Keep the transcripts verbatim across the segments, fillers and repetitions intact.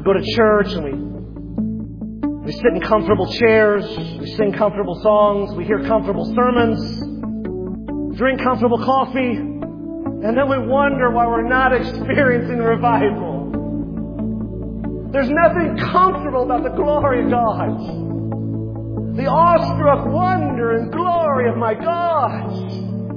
We go to church and we, we sit in comfortable chairs. We sing comfortable songs. We hear comfortable sermons. Drink comfortable coffee. And then we wonder why we're not experiencing revival. There's nothing comfortable about the glory of God. The awestruck wonder and glory of my God.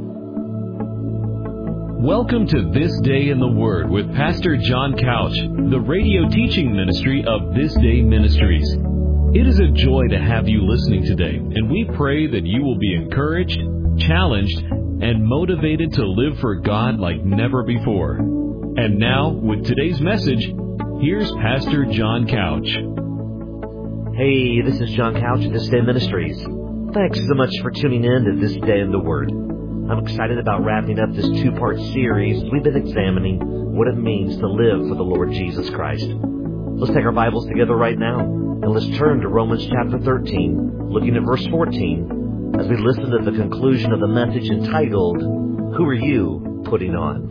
Welcome to This Day in the Word with Pastor John Couch, the radio teaching ministry of This Day Ministries. It is a joy to have you listening today, and we pray that you will be encouraged, challenged, and motivated to live for God like never before. And now, with today's message, here's Pastor John Couch. Hey, this is John Couch at This Day Ministries. Thanks so much for tuning in to This Day in the Word. I'm excited about wrapping up this two-part series. We've been examining what it means to live for the Lord Jesus Christ. Let's take our Bibles together right now, and let's turn to Romans chapter thirteen, looking at verse fourteen, as we listen to the conclusion of the message entitled, Who Are You Putting On?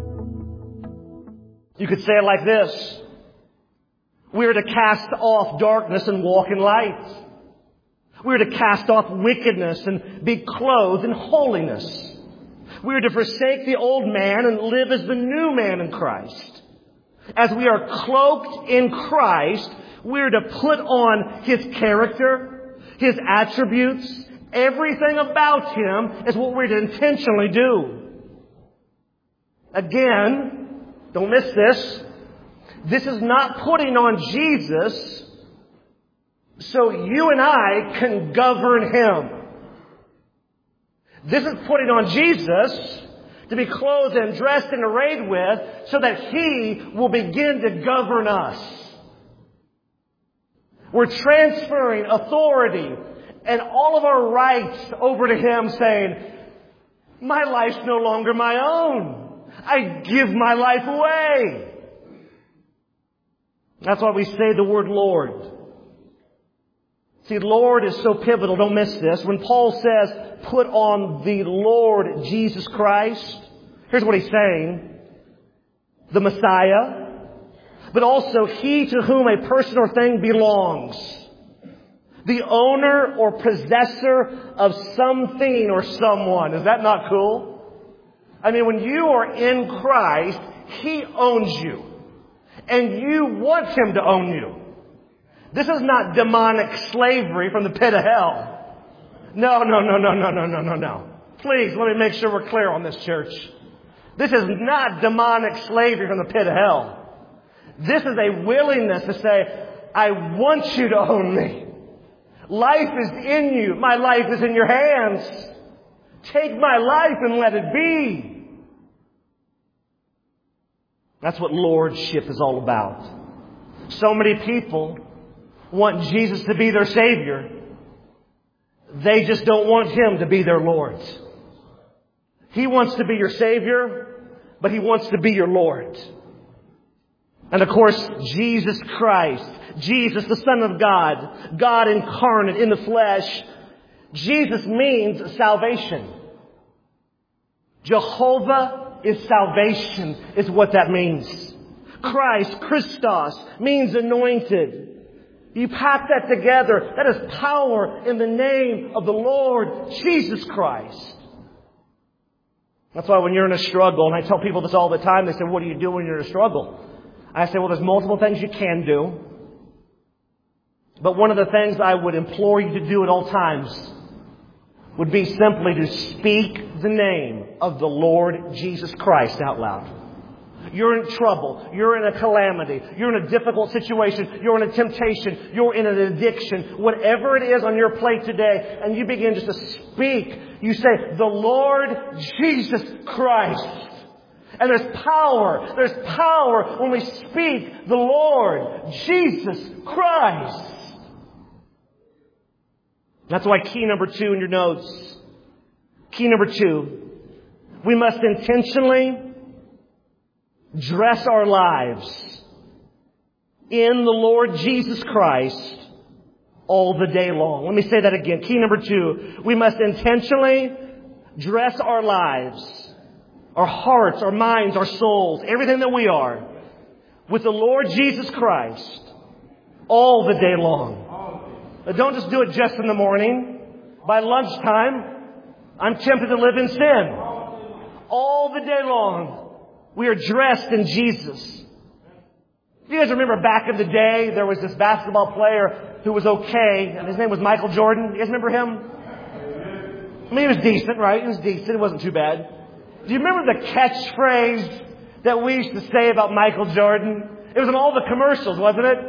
You could say it like this. We are to cast off darkness and walk in light. We are to cast off wickedness and be clothed in holiness. We are to forsake the old man and live as the new man in Christ. As we are cloaked in Christ, we are to put on His character, His attributes. Everything about Him is what we're to intentionally do. Again, don't miss this. This is not putting on Jesus so you and I can govern Him. This is putting on Jesus to be clothed and dressed and arrayed with so that He will begin to govern us. We're transferring authority and all of our rights over to Him, saying, my life's no longer my own. I give my life away. That's why we say the word Lord. See, Lord is so pivotal. Don't miss this. When Paul says, put on the Lord Jesus Christ, here's what he's saying. The Messiah, but also He to whom a person or thing belongs. The owner or possessor of something or someone. Is that not cool? I mean, when you are in Christ, He owns you. And you want Him to own you. This is not demonic slavery from the pit of hell. No, no, no, no, no, no, no, no, no. Please, let me make sure we're clear on this, church. This is not demonic slavery from the pit of hell. This is a willingness to say, I want you to own me. Life is in you. My life is in your hands. Take my life and let it be. That's what lordship is all about. So many people want Jesus to be their Savior. They just don't want Him to be their Lord. He wants to be your Savior, but He wants to be your Lord. And of course, Jesus Christ, Jesus, the Son of God, God incarnate in the flesh. Jesus means salvation. Jehovah is salvation, is what that means. Christ, Christos, means anointed. You pack that together. That is power in the name of the Lord Jesus Christ. That's why when you're in a struggle, and I tell people this all the time, they say, what do you do when you're in a struggle? I say, well, there's multiple things you can do. But one of the things I would implore you to do at all times would be simply to speak the name of the Lord Jesus Christ out loud. You're in trouble. You're in a calamity. You're in a difficult situation. You're in a temptation. You're in an addiction. Whatever it is on your plate today, and you begin just to speak. You say, the Lord Jesus Christ. And there's power. There's power when we speak the Lord Jesus Christ. That's why key number two in your notes. Key number two. We must intentionally dress our lives in the Lord Jesus Christ all the day long. Let me say that again. Key number two. We must intentionally dress our lives, our hearts, our minds, our souls, everything that we are. with the Lord Jesus Christ all the day long. But don't just do it just in the morning. By lunchtime, I'm tempted to live in sin. All the day long, we are dressed in Jesus. You guys remember back in the day, there was this basketball player who was okay, and his name was Michael Jordan. You guys remember him? I mean, he was decent, right? He was decent. It wasn't too bad. Do you remember the catchphrase that we used to say about Michael Jordan? It was in all the commercials, wasn't it?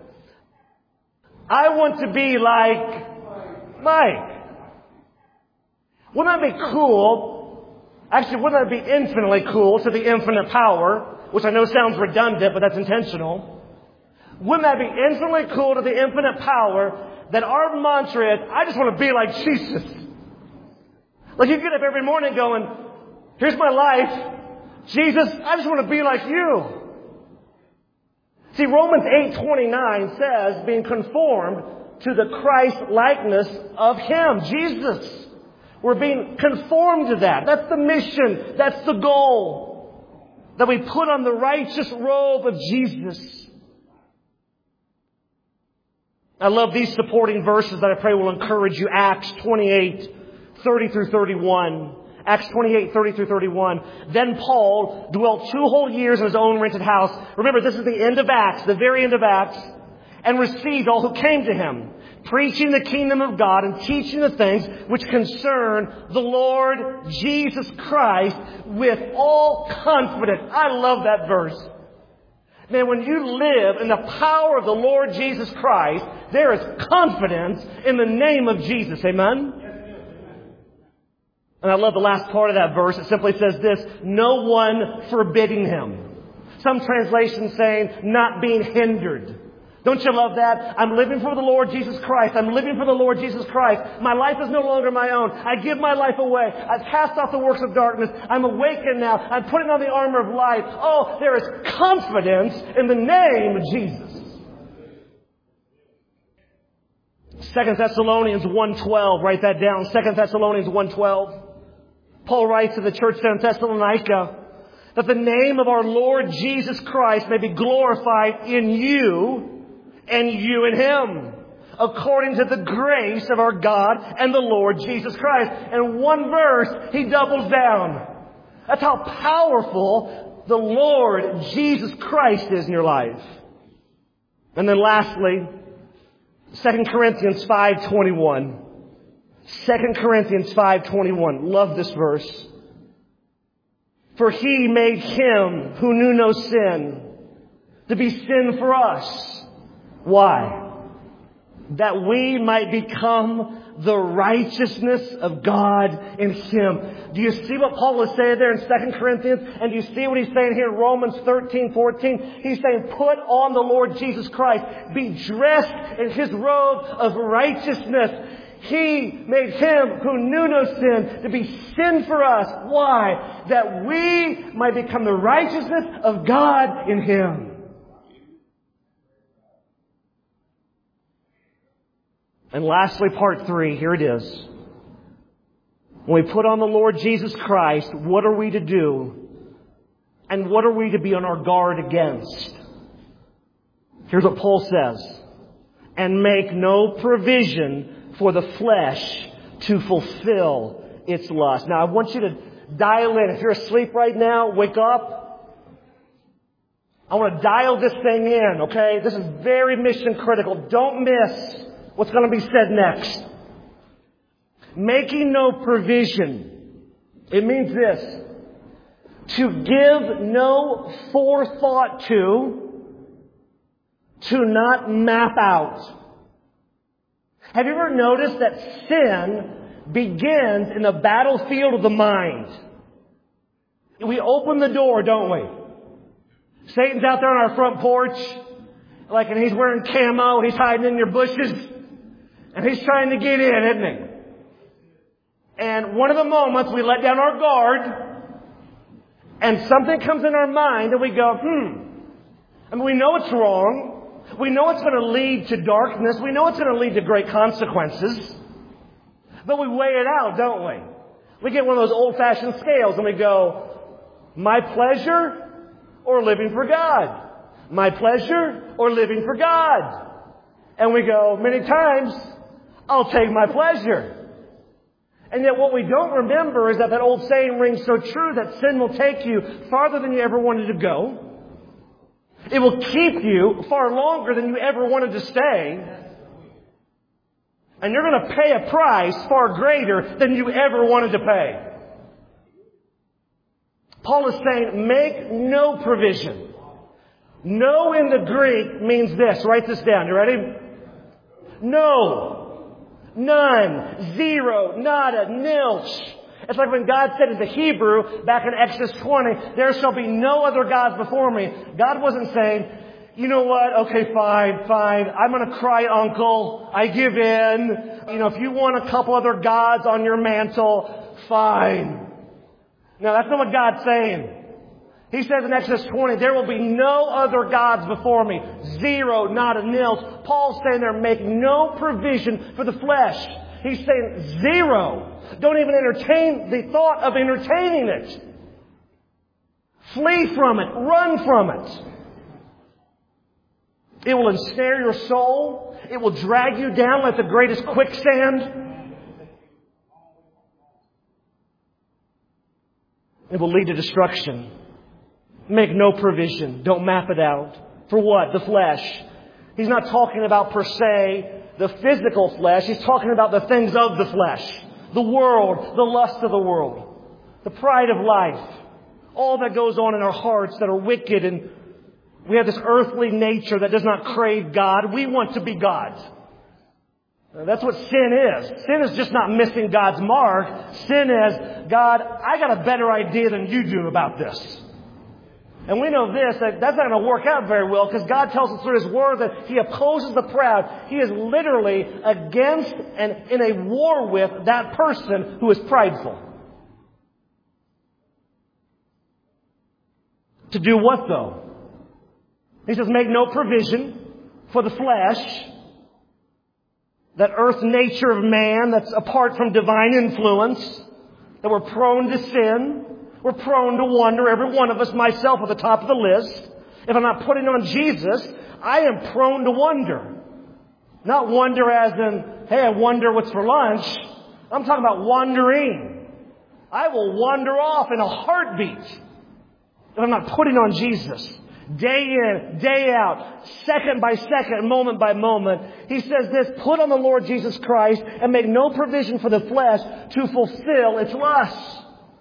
I want to be like Mike. Wouldn't that be cool? Actually, wouldn't that be infinitely cool to the infinite power, which I know sounds redundant, but that's intentional. Wouldn't that be infinitely cool to the infinite power that our mantra is, I just want to be like Jesus. Like you get up every morning going, here's my life. Jesus, I just want to be like you. See, Romans eight twenty-nine says, being conformed to the Christ likeness of Him, Jesus. We're being conformed to that. That's the mission. That's the goal. That we put on the righteous robe of Jesus. I love these supporting verses that I pray will encourage you. Acts twenty-eight, thirty through thirty-one. Acts twenty-eight, thirty through thirty-one. Then Paul dwelt two whole years in his own rented house. Remember, this is the end of Acts, the very end of Acts. And received all who came to him, preaching the kingdom of God and teaching the things which concern the Lord Jesus Christ with all confidence. I love that verse. Man, when you live in the power of the Lord Jesus Christ, there is confidence in the name of Jesus. Amen? And I love the last part of that verse. It simply says this, no one forbidding him. Some translations saying, not being hindered. Don't you love that? I'm living for the Lord Jesus Christ. I'm living for the Lord Jesus Christ. My life is no longer my own. I give my life away. I've cast off the works of darkness. I'm awakened now. I'm putting on the armor of light. Oh, there is confidence in the name of Jesus. Second Thessalonians one twelve. Write that down. Second Thessalonians one twelve. Paul writes to the church there in Thessalonica that the name of our Lord Jesus Christ may be glorified in you and you in Him, according to the grace of our God and the Lord Jesus Christ. And one verse, he doubles down. That's how powerful the Lord Jesus Christ is in your life. And then lastly, Second Corinthians five twenty-one. Second Corinthians five twenty-one. Love this verse. For He made Him who knew no sin to be sin for us. Why? That we might become the righteousness of God in Him. Do you see what Paul is saying there in Second Corinthians? And do you see what he's saying here in Romans thirteen fourteen? He's saying, put on the Lord Jesus Christ. Be dressed in His robe of righteousness. He made Him who knew no sin to be sin for us. Why? That we might become the righteousness of God in Him. And lastly, part three, here it is. When we put on the Lord Jesus Christ, what are we to do? And what are we to be on our guard against? Here's what Paul says. And make no provision for the flesh to fulfill its lust. Now, I want you to dial in. If you're asleep right now, wake up. I want to dial this thing in, okay? This is very mission critical. Don't miss what's going to be said next. Making no provision. It means this. To give no forethought to, to not map out. Have you ever noticed that sin begins in the battlefield of the mind? We open the door, don't we? Satan's out there on our front porch, like, and he's wearing camo, he's hiding in your bushes, and he's trying to get in, isn't he? And one of the moments we let down our guard, and something comes in our mind, and we go, hmm. I mean, we know it's wrong. We know it's going to lead to darkness. We know it's going to lead to great consequences. But we weigh it out, don't we? We get one of those old-fashioned scales and we go, my pleasure or living for God? My pleasure or living for God? And we go, many times, I'll take my pleasure. And yet what we don't remember is that that old saying rings so true that sin will take you farther than you ever wanted to go. It will keep you far longer than you ever wanted to stay. And you're going to pay a price far greater than you ever wanted to pay. Paul is saying, make no provision. No in the Greek means this. Write this down. You ready? No. None. Zero. Nada. Nilch. It's like when God said in the Hebrew, back in Exodus twenty, there shall be no other gods before me. God wasn't saying, you know what, okay, fine, fine, I'm going to cry uncle, I give in. You know, if you want a couple other gods on your mantle, fine. No, that's not what God's saying. He says in Exodus twenty, there will be no other gods before me. Zero, not a nil. Paul's saying there, make no provision for the flesh. He's saying zero. Don't even entertain the thought of entertaining it. Flee from it. Run from it. It will ensnare your soul. It will drag you down like the greatest quicksand. It will lead to destruction. Make no provision. Don't map it out. For what? The flesh. He's not talking about per se the physical flesh. He's talking about the things of the flesh. The world. The lust of the world. The pride of life. All that goes on in our hearts that are wicked, and we have this earthly nature that does not crave God. We want to be God. That's what sin is. Sin is just not missing God's mark. Sin is, God, I got a better idea than you do about this. And we know this, that that's not going to work out very well, because God tells us through His Word that He opposes the proud. He is literally against and in a war with that person who is prideful. To do what though? He says, make no provision for the flesh, that earth nature of man that's apart from divine influence, that we're prone to sin. We're prone to wonder, every one of us, myself at the top of the list. If I'm not putting on Jesus, I am prone to wonder. Not wonder as in, hey, I wonder what's for lunch. I'm talking about wandering. I will wander off in a heartbeat if I'm not putting on Jesus. Day in, day out, second by second, moment by moment. He says this, put on the Lord Jesus Christ and make no provision for the flesh to fulfill its lusts.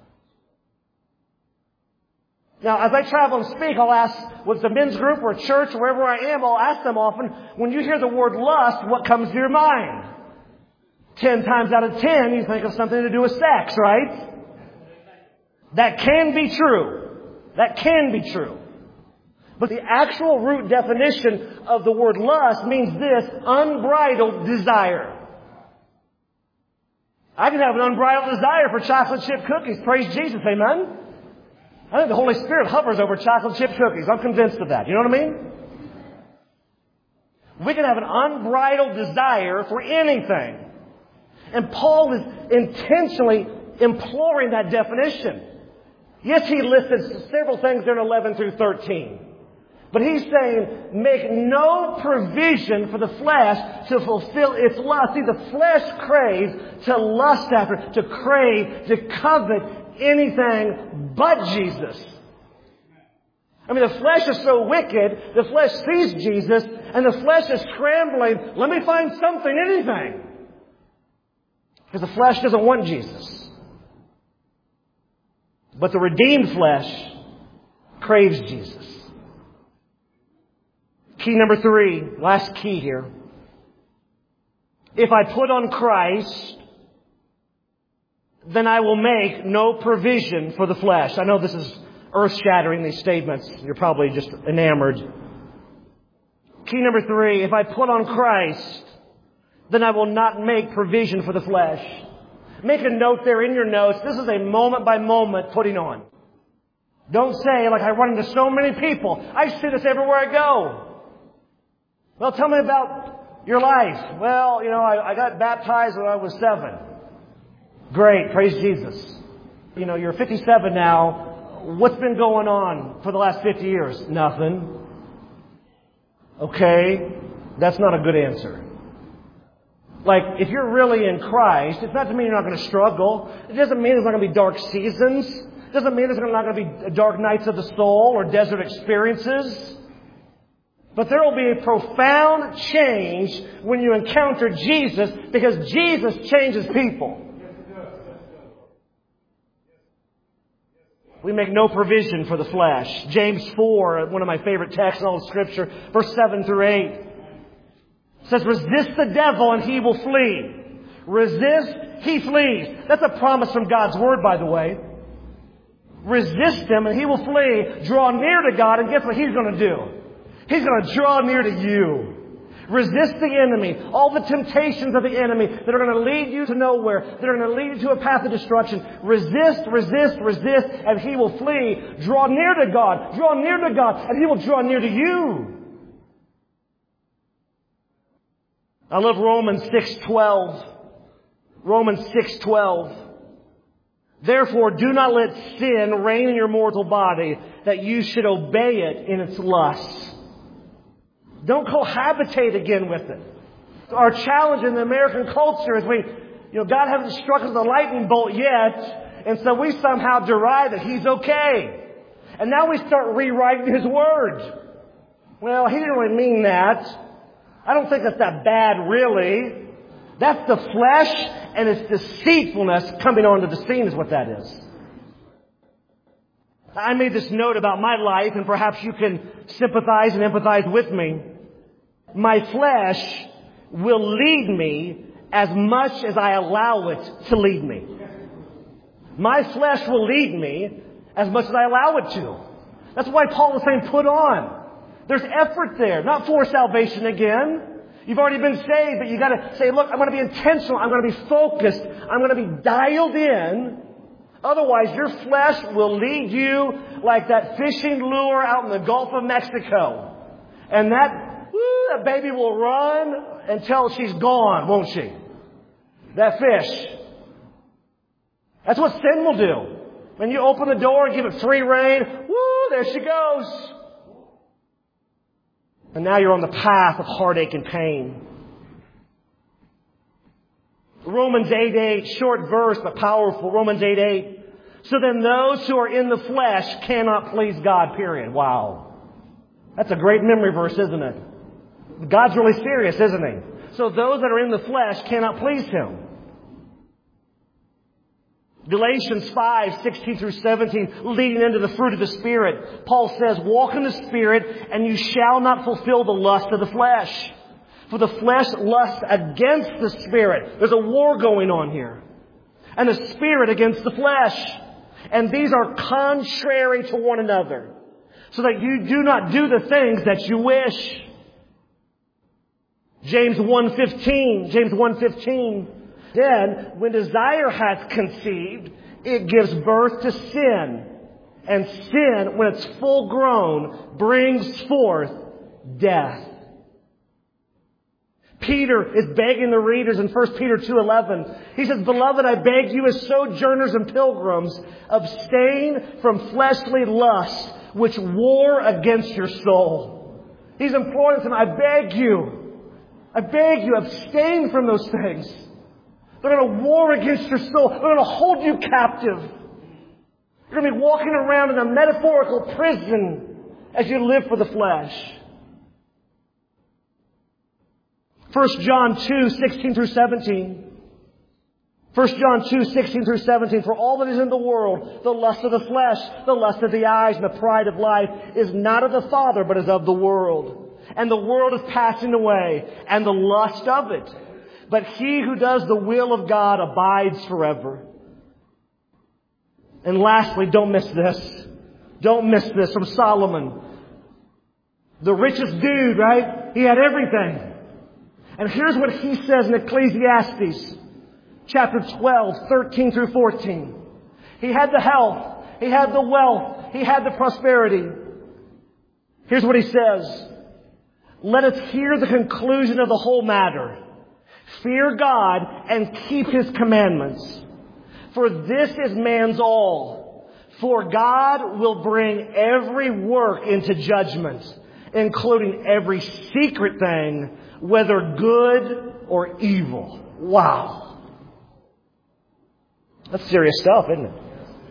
Now, as I travel and speak, I'll ask, with the men's group or church, wherever I am, I'll ask them often, when you hear the word lust, what comes to your mind? Ten times out of ten, you think of something to do with sex, right? That can be true. That can be true. But the actual root definition of the word lust means this, unbridled desire. I can have an unbridled desire for chocolate chip cookies. Praise Jesus, amen? I think the Holy Spirit hovers over chocolate chip cookies. I'm convinced of that. You know what I mean? We can have an unbridled desire for anything. And Paul is intentionally imploring that definition. Yes, he listed several things there in eleven through thirteen. But he's saying, make no provision for the flesh to fulfill its lust. See, the flesh craves to lust after, to crave, to covet anything but Jesus. I mean, the flesh is so wicked, the flesh sees Jesus, and the flesh is scrambling, let me find something, anything. Because the flesh doesn't want Jesus. But the redeemed flesh craves Jesus. Key number three, last key here. If I put on Christ, then I will make no provision for the flesh. I know this is earth-shattering, these statements. You're probably just enamored. Key number three, if I put on Christ, then I will not make provision for the flesh. Make a note there in your notes. This is a moment-by-moment putting on. Don't say, like I run into so many people, I see this everywhere I go. Well, tell me about your life. Well, you know, I, I got baptized when I was seven. Great. Praise Jesus. You know, you're fifty-seven now. What's been going on for the last fifty years? Nothing. Okay? That's not a good answer. Like, if you're really in Christ, it's not to mean you're not going to struggle. It doesn't mean there's not going to be dark seasons. It doesn't mean there's not going to be dark nights of the soul or desert experiences. But there will be a profound change when you encounter Jesus, because Jesus changes people. We make no provision for the flesh. James four, one of my favorite texts in all of Scripture, verse seven through eight. Says, resist the devil and he will flee. Resist, he flees. That's a promise from God's Word, by the way. Resist him and he will flee. Draw near to God, and guess what he's going to do? He's going to draw near to you. Resist the enemy. All the temptations of the enemy that are going to lead you to nowhere, that are going to lead you to a path of destruction. Resist, resist, resist, and he will flee. Draw near to God. Draw near to God, and he will draw near to you. I love Romans six twelve. Romans six twelve. Therefore, do not let sin reign in your mortal body, that you should obey it in its lusts. Don't cohabitate again with it. Our challenge in the American culture is we, you know, God hasn't struck us with a lightning bolt yet, and so we somehow derive that He's okay. And now we start rewriting His Word. Well, He didn't really mean that. I don't think that's that bad, really. That's the flesh and its deceitfulness coming onto the scene is what that is. I made this note about my life, and perhaps you can sympathize and empathize with me. My flesh will lead me as much as I allow it to lead me. My flesh will lead me as much as I allow it to. That's why Paul is saying put on. There's effort there, not for salvation again. You've already been saved, but you got to say, look, I'm going to be intentional. I'm going to be focused. I'm going to be dialed in. Otherwise, your flesh will lead you like that fishing lure out in the Gulf of Mexico. And that, woo, that baby will run until she's gone, won't she? That fish. That's what sin will do. When you open the door and give it free rein, woo, there she goes. And now you're on the path of heartache and pain. Romans eight eight, short verse but powerful. Romans eight eight. So then those who are in the flesh cannot please God, period. Wow. That's a great memory verse, isn't it? God's really serious, isn't He? So those that are in the flesh cannot please Him. Galatians five sixteen through seventeen, leading into the fruit of the Spirit. Paul says, walk in the Spirit, and you shall not fulfill the lust of the flesh. For the flesh lusts against the Spirit. There's a war going on here. And the Spirit against the flesh. And these are contrary to one another, so that you do not do the things that you wish. James one fifteen, James one fifteen. Then, when desire hath conceived, it gives birth to sin. And sin, when it's full grown, brings forth death. Peter is begging the readers in First Peter two eleven. He says, Beloved, I beg you as sojourners and pilgrims, abstain from fleshly lusts which war against your soul. He's imploring them, I beg you, I beg you, abstain from those things. They're going to war against your soul. They're going to hold you captive. You're going to be walking around in a metaphorical prison as you live for the flesh. First John two sixteen through seventeen. First John two sixteen through seventeen. For all that is in the world, the lust of the flesh, the lust of the eyes, and the pride of life is not of the Father, but is of the world. And the world is passing away, and the lust of it. But he who does the will of God abides forever. And lastly, don't miss this. Don't miss this from Solomon. The richest dude, right? He had everything. And here's what he says in Ecclesiastes chapter twelve, thirteen through fourteen. He had the health. He had the wealth. He had the prosperity. Here's what he says. Let us hear the conclusion of the whole matter. Fear God and keep His commandments. For this is man's all. For God will bring every work into judgment, including every secret thing, whether good or evil. Wow. That's serious stuff, isn't it?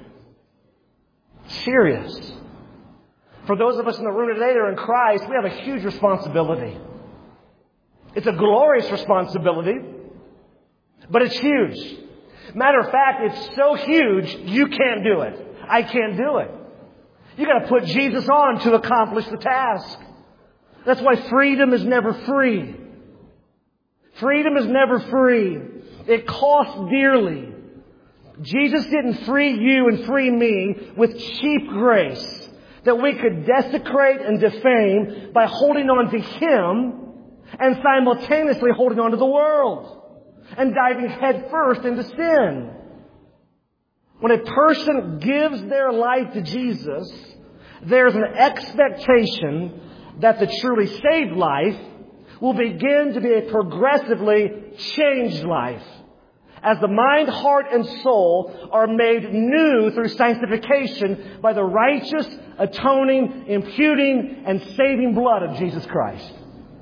Serious. For those of us in the room today that are in Christ, we have a huge responsibility. It's a glorious responsibility, but it's huge. Matter of fact, it's so huge, you can't do it. I can't do it. You got to put Jesus on to accomplish the task. That's why freedom is never free. Freedom is never free. It costs dearly. Jesus didn't free you and free me with cheap grace that we could desecrate and defame by holding on to Him and simultaneously holding on to the world and diving headfirst into sin. When a person gives their life to Jesus, there's an expectation that the truly saved life will begin to be a progressively changed life, as the mind, heart, and soul are made new through sanctification by the righteous, atoning, imputing, and saving blood of Jesus Christ.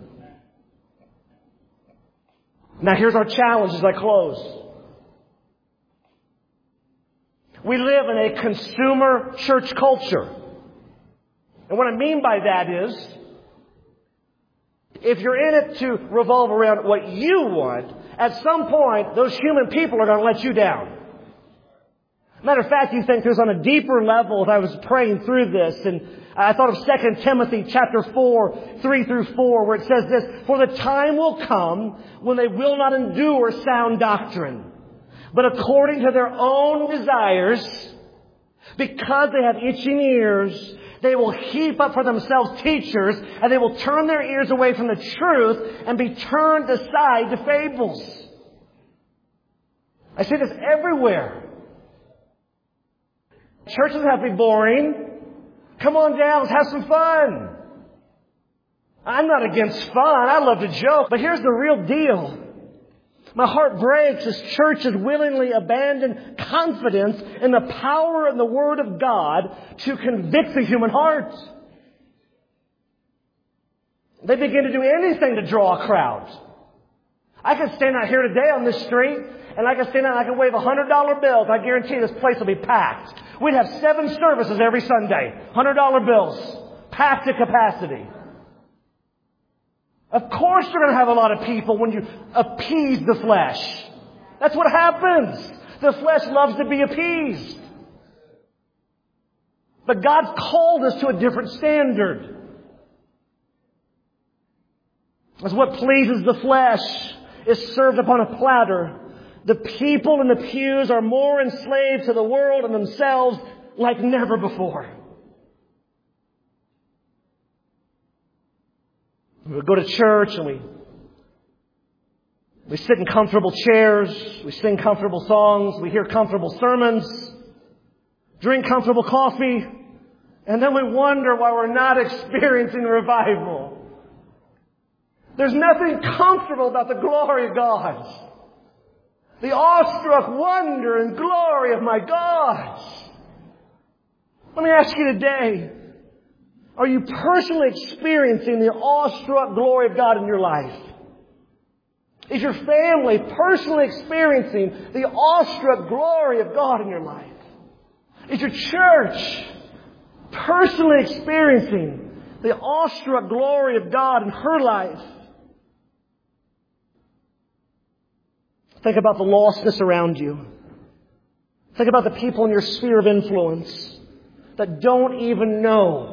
Now here's our challenge as I close. We live in a consumer church culture. And what I mean by that is, if you're in it to revolve around what you want, at some point, those human people are going to let you down. Matter of fact, you think there's on a deeper level, as I was praying through this, and I thought of Second Timothy chapter four, three through four, where it says this, "For the time will come when they will not endure sound doctrine, but according to their own desires, because they have itching ears, they will heap up for themselves teachers, and they will turn their ears away from the truth and be turned aside to fables." I see this everywhere. Churches have to be boring. Come on down, let's have some fun. I'm not against fun. I love to joke. But here's the real deal. My heart breaks as churches willingly abandon confidence in the power and the Word of God to convict the human heart. They begin to do anything to draw a crowd. I can stand out here today on this street, and I can stand out and I can wave one hundred dollar bills. I guarantee this place will be packed. We'd have seven services every Sunday. one hundred dollar bills. Packed to capacity. Of course you're going to have a lot of people when you appease the flesh. That's what happens. The flesh loves to be appeased. But God's called us to a different standard. As what pleases the flesh is served upon a platter, the people in the pews are more enslaved to the world and themselves like never before. We go to church and we we sit in comfortable chairs, we sing comfortable songs, we hear comfortable sermons, drink comfortable coffee, and then we wonder why we're not experiencing revival. There's nothing comfortable about the glory of God. The awestruck wonder and glory of my God. Let me ask you today, are you personally experiencing the awestruck glory of God in your life? Is your family personally experiencing the awestruck glory of God in your life? Is your church personally experiencing the awestruck glory of God in her life? Think about the lostness around you. Think about the people in your sphere of influence that don't even know.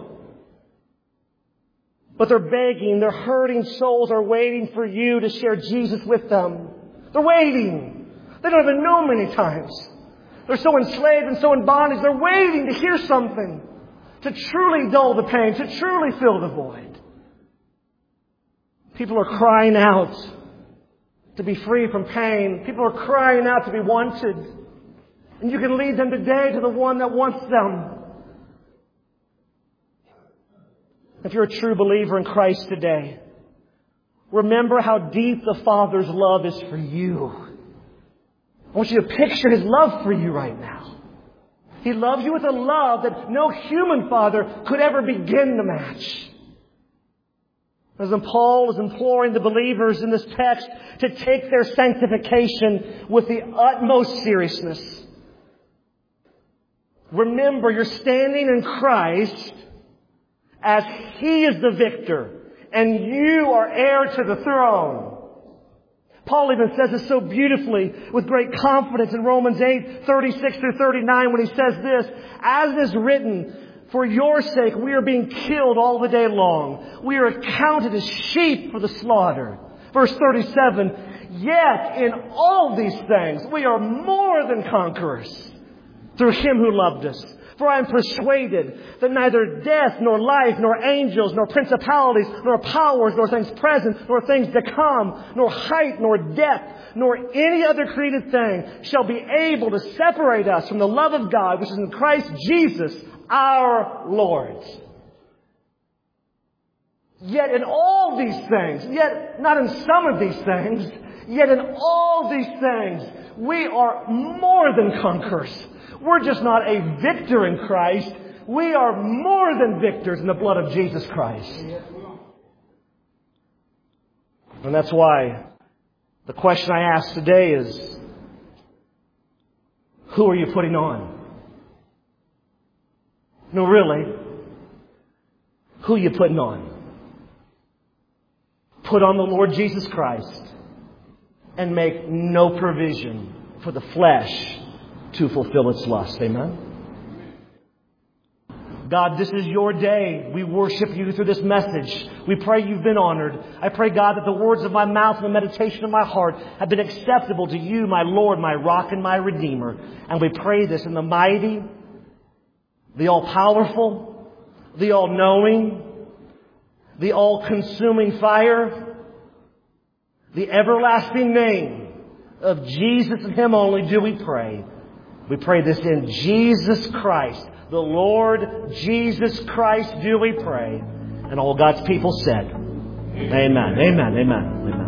But they're begging, their hurting souls are waiting for you to share Jesus with them. They're waiting. They don't even know many times. They're so enslaved and so in bondage, they're waiting to hear something. To truly dull the pain, to truly fill the void. People are crying out to be free from pain. People are crying out to be wanted. And you can lead them today to the one that wants them. If you're a true believer in Christ today, remember how deep the Father's love is for you. I want you to picture His love for you right now. He loves you with a love that no human father could ever begin to match. As in Paul is imploring the believers in this text to take their sanctification with the utmost seriousness. Remember, you're standing in Christ as He is the victor, and you are heir to the throne. Paul even says it so beautifully with great confidence in Romans eight, thirty-six through thirty-nine when he says this, "As it is written, for your sake we are being killed all the day long. We are accounted as sheep for the slaughter." Verse thirty-seven, "Yet in all these things we are more than conquerors through Him who loved us. For I am persuaded that neither death, nor life, nor angels, nor principalities, nor powers, nor things present, nor things to come, nor height, nor depth, nor any other created thing shall be able to separate us from the love of God, which is in Christ Jesus our Lord." Yet in all these things, yet not in some of these things, yet in all these things, we are more than conquerors. We're just not a victor in Christ. We are more than victors in the blood of Jesus Christ. And that's why the question I ask today is, who are you putting on? No, really. Who are you putting on? Put on the Lord Jesus Christ and make no provision for the flesh to fulfill its lust. Amen? God, this is your day. We worship you through this message. We pray you've been honored. I pray, God, that the words of my mouth and the meditation of my heart have been acceptable to you, my Lord, my rock and my Redeemer. And we pray this in the mighty, the all-powerful, the all-knowing, the all-consuming fire, the everlasting name of Jesus and Him only do we pray. We pray this in Jesus Christ, the Lord Jesus Christ, do we pray. And all God's people said, Amen, amen, amen, amen.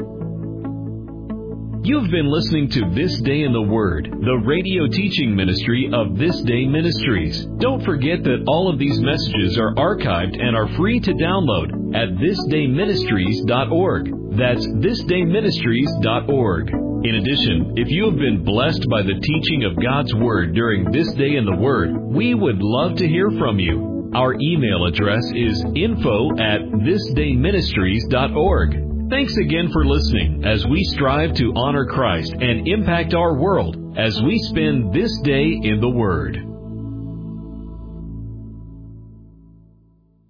You've been listening to This Day in the Word, the radio teaching ministry of This Day Ministries. Don't forget that all of these messages are archived and are free to download at this day ministries dot org. That's this day ministries dot org. In addition, if you have been blessed by the teaching of God's Word during This Day in the Word, we would love to hear from you. Our email address is info at this day ministries dot org. Thanks again for listening as we strive to honor Christ and impact our world as we spend this day in the Word.